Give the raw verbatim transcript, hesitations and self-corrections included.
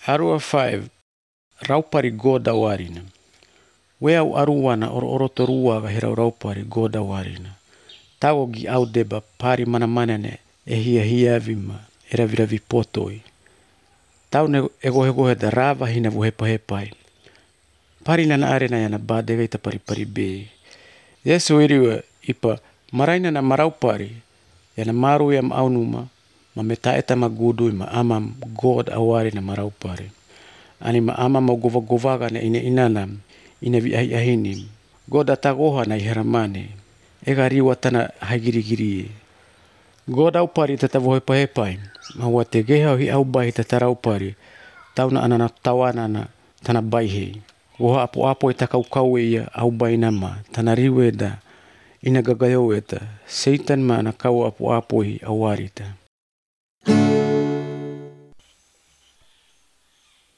Arua five. Raupari goda warina. We au aruana oro oro torua ga hera raupari goda warina. Tago gi au deba pari mana manane e hia hia vima e ravi ravi potoi. Tau ne ego hego he da rava hina vo hepa hepai. Pari nana arena yana badega ita pari pari be. Yesu iriwe ipa maraina na maraupari yana maru yam au numa ma meta eta magudu ima amam God awari na maraupari. Ani ma amam mau gova govaga na ina inanam ina vi ahi ahinim. God atagoha na iharamane. Ega riwa tana haigiri giri. God au pari tata vo hepa hepai. Ma wate geha hi au bahi tata raupari. Tau na anana tawana na tana baihe. Goha apo apo ita kau kau ia au bahi nama. Tana riwe da ina gagayo eta. Satan ma na kau apo apo hi awarita.